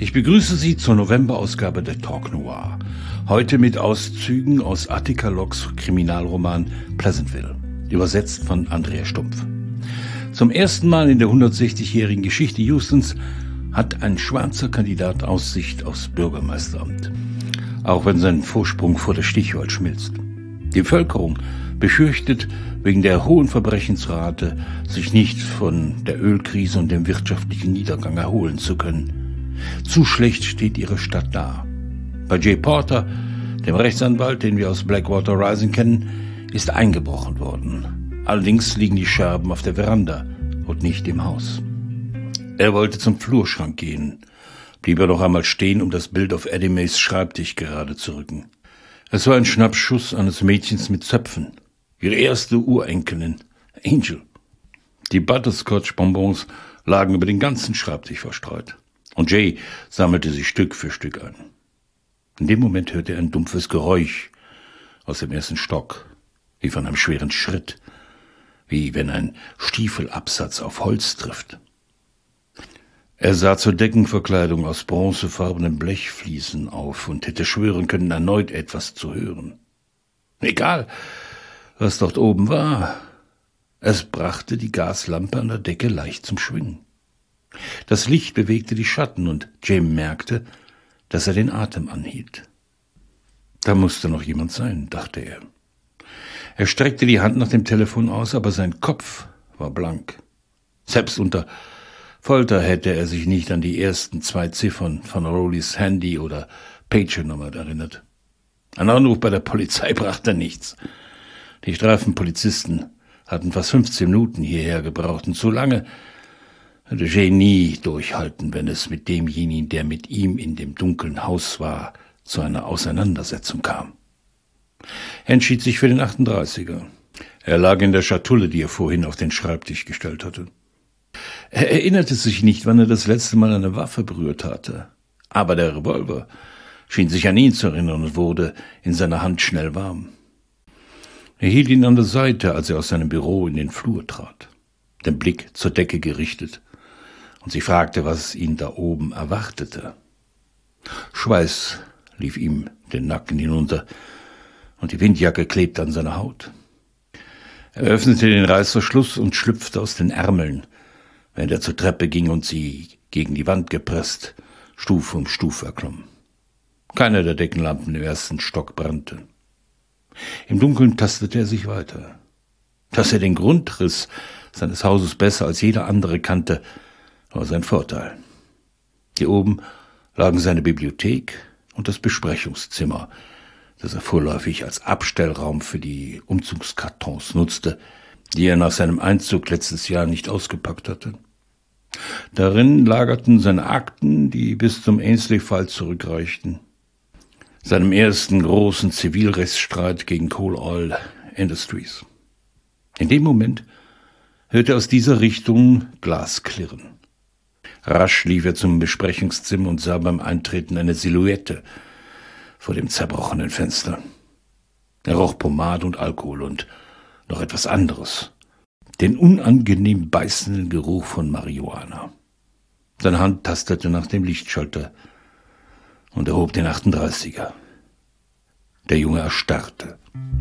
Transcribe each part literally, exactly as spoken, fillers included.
Ich begrüße Sie zur Novemberausgabe der Talk Noir. Heute mit Auszügen aus Attica Locks Kriminalroman Pleasantville, übersetzt von Andrea Stumpf. Zum ersten Mal in der hundertsechzigjährigen Geschichte Houstons hat ein schwarzer Kandidat Aussicht aufs Bürgermeisteramt, auch wenn sein Vorsprung vor der Stichwahl schmilzt. Die Bevölkerung befürchtet, wegen der hohen Verbrechensrate sich nicht von der Ölkrise und dem wirtschaftlichen Niedergang erholen zu können. Zu schlecht steht ihre Stadt da. Bei Jay Porter, dem Rechtsanwalt, den wir aus Blackwater Rising kennen, ist eingebrochen worden. Allerdings liegen die Scherben auf der Veranda und nicht im Haus. Er wollte zum Flurschrank gehen, blieb er noch einmal stehen, um das Bild auf Eddie Mays Schreibtisch gerade zu rücken. Es war ein Schnappschuss eines Mädchens mit Zöpfen, ihre erste Urenkelin, Angel. Die Butterscotch-Bonbons lagen über den ganzen Schreibtisch verstreut. Und Jay sammelte sie Stück für Stück ein. In dem Moment hörte er ein dumpfes Geräusch aus dem ersten Stock, wie von einem schweren Schritt, wie wenn ein Stiefelabsatz auf Holz trifft. Er sah zur Deckenverkleidung aus bronzefarbenen Blechfliesen auf und hätte schwören können, erneut etwas zu hören. Egal, was dort oben war, es brachte die Gaslampe an der Decke leicht zum Schwingen. Das Licht bewegte die Schatten und Jay merkte, dass er den Atem anhielt. Da musste noch jemand sein, dachte er. Er streckte die Hand nach dem Telefon aus, aber sein Kopf war blank. Selbst unter Folter hätte er sich nicht an die ersten zwei Ziffern von Rowleys Handy- oder Pager-Nummer erinnert. Ein Anruf bei der Polizei brachte nichts. Die Streifenpolizisten hatten fast fünfzehn Minuten hierher gebraucht und so lange würde Jay nie durchhalten, wenn es mit demjenigen, der mit ihm in dem dunklen Haus war, zu einer Auseinandersetzung kam. Er entschied sich für den achtunddreißiger. Er lag in der Schatulle, die er vorhin auf den Schreibtisch gestellt hatte. Er erinnerte sich nicht, wann er das letzte Mal eine Waffe berührt hatte. Aber der Revolver schien sich an ihn zu erinnern und wurde in seiner Hand schnell warm. Er hielt ihn an der Seite, als er aus seinem Büro in den Flur trat, den Blick zur Decke gerichtet, und sie fragte, was ihn da oben erwartete. Schweiß lief ihm den Nacken hinunter, und die Windjacke klebte an seiner Haut. Er öffnete den Reißverschluss und schlüpfte aus den Ärmeln, während er zur Treppe ging und sie, gegen die Wand gepresst, Stufe um Stufe erklomm. Keine der Deckenlampen im ersten Stock brannte. Im Dunkeln tastete er sich weiter. Dass er den Grundriss seines Hauses besser als jeder andere kannte, war sein Vorteil. Hier oben lagen seine Bibliothek und das Besprechungszimmer, das er vorläufig als Abstellraum für die Umzugskartons nutzte, die er nach seinem Einzug letztes Jahr nicht ausgepackt hatte. Darin lagerten seine Akten, die bis zum Ainsley-Fall zurückreichten, seinem ersten großen Zivilrechtsstreit gegen Coal Oil Industries. In dem Moment hörte er aus dieser Richtung Glas klirren. Rasch lief er zum Besprechungszimmer und sah beim Eintreten eine Silhouette vor dem zerbrochenen Fenster. Er roch Pomade und Alkohol und noch etwas anderes, den unangenehm beißenden Geruch von Marihuana. Seine Hand tastete nach dem Lichtschalter und erhob den achtunddreißiger. Der Junge erstarrte.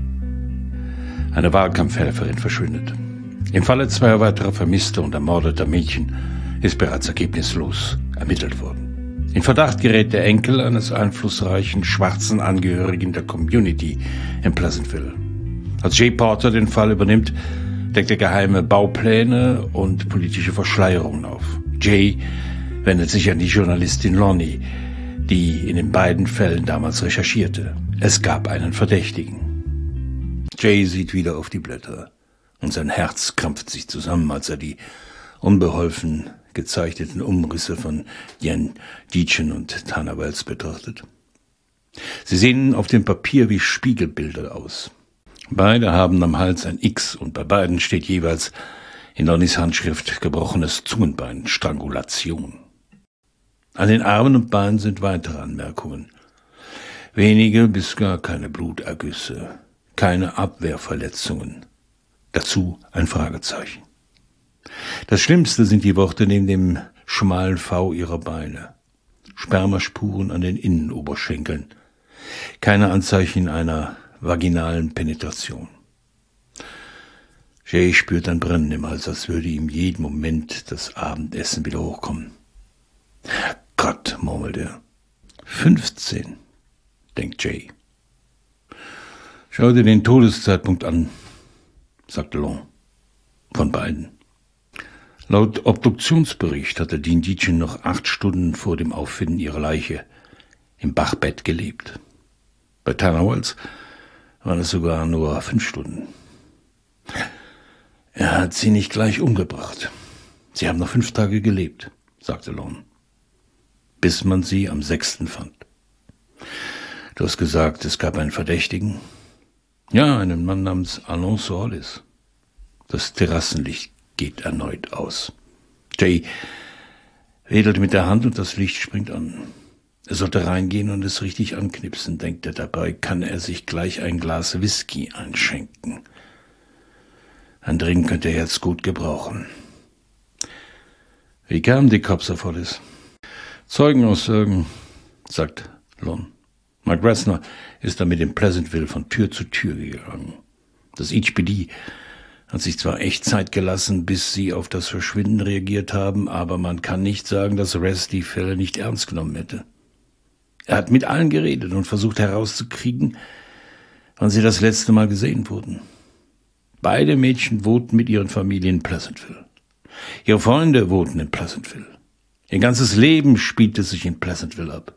Eine Wahlkampfhelferin verschwindet. Im Falle zweier weiterer vermisster und ermordeter Mädchen ist bereits ergebnislos ermittelt worden. In Verdacht gerät der Enkel eines einflussreichen schwarzen Angehörigen der Community in Pleasantville. Als Jay Porter den Fall übernimmt, deckt er geheime Baupläne und politische Verschleierungen auf. Jay wendet sich an die Journalistin Lonnie, die in den beiden Fällen damals recherchierte. Es gab einen Verdächtigen. Jay sieht wieder auf die Blätter und sein Herz krampft sich zusammen, als er die unbeholfen gezeichneten Umrisse von Jen Deacon und Tana Wells betrachtet. Sie sehen auf dem Papier wie Spiegelbilder aus. Beide haben am Hals ein X und bei beiden steht jeweils in Lonnies Handschrift gebrochenes Zungenbein, Strangulation. An den Armen und Beinen sind weitere Anmerkungen. Wenige bis gar keine Blutergüsse, keine Abwehrverletzungen. Dazu ein Fragezeichen. Das Schlimmste sind die Worte neben dem schmalen V ihrer Beine. Spermaspuren an den Innenoberschenkeln. Keine Anzeichen einer vaginalen Penetration. Jay spürt ein Brennen im Hals, als würde ihm jeden Moment das Abendessen wieder hochkommen. Herrgott, murmelt er. Fünfzehn, denkt Jay. Schau dir den Todeszeitpunkt an, sagt Long. Von beiden. Laut Obduktionsbericht hatte Dean Deachin noch acht Stunden vor dem Auffinden ihrer Leiche im Bachbett gelebt. Bei Tanner Wells waren es sogar nur fünf Stunden. Er hat sie nicht gleich umgebracht. Sie haben noch fünf Tage gelebt, sagte Long, bis man sie am sechsten fand. Du hast gesagt, es gab einen Verdächtigen? Ja, einen Mann namens Alonso Hollis. Das Terrassenlicht geht erneut aus. Jay wedelt mit der Hand und das Licht springt an. Er sollte reingehen und es richtig anknipsen, denkt er. Dabei kann er sich gleich ein Glas Whisky einschenken. Ein Drink könnte er jetzt gut gebrauchen. Wie kamen die Cops auf Hollis? Zeugenaussagen, sagt Lon. Mark Reznor ist damit in Pleasantville von Tür zu Tür gegangen. Das H P D hat sich zwar echt Zeit gelassen, bis sie auf das Verschwinden reagiert haben, aber man kann nicht sagen, dass Rez die Fälle nicht ernst genommen hätte. Er hat mit allen geredet und versucht herauszukriegen, wann sie das letzte Mal gesehen wurden. Beide Mädchen wohnten mit ihren Familien in Pleasantville. Ihre Freunde wohnten in Pleasantville. Ihr ganzes Leben spielte sich in Pleasantville ab.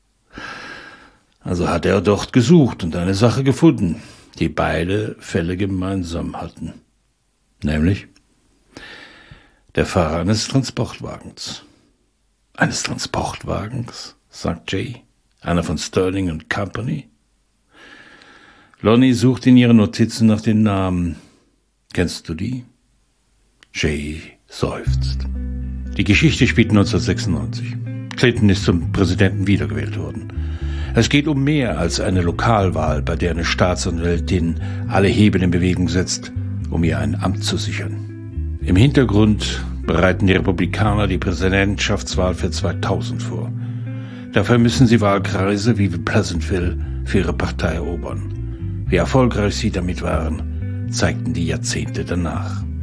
Also hat er dort gesucht und eine Sache gefunden, die beide Fälle gemeinsam hatten. Nämlich der Fahrer eines Transportwagens. Eines Transportwagens, sagt Jay, einer von Sterling and Company. Lonnie sucht in ihren Notizen nach den Namen. Kennst du die? Jay seufzt. Die Geschichte spielt neunzehnhundertsechsundneunzig. Clinton ist zum Präsidenten wiedergewählt worden. Es geht um mehr als eine Lokalwahl, bei der eine Staatsanwältin alle Hebel in Bewegung setzt, um ihr ein Amt zu sichern. Im Hintergrund bereiten die Republikaner die Präsidentschaftswahl für zweitausend vor. Dafür müssen sie Wahlkreise wie Pleasantville für ihre Partei erobern. Wie erfolgreich sie damit waren, zeigten die Jahrzehnte danach.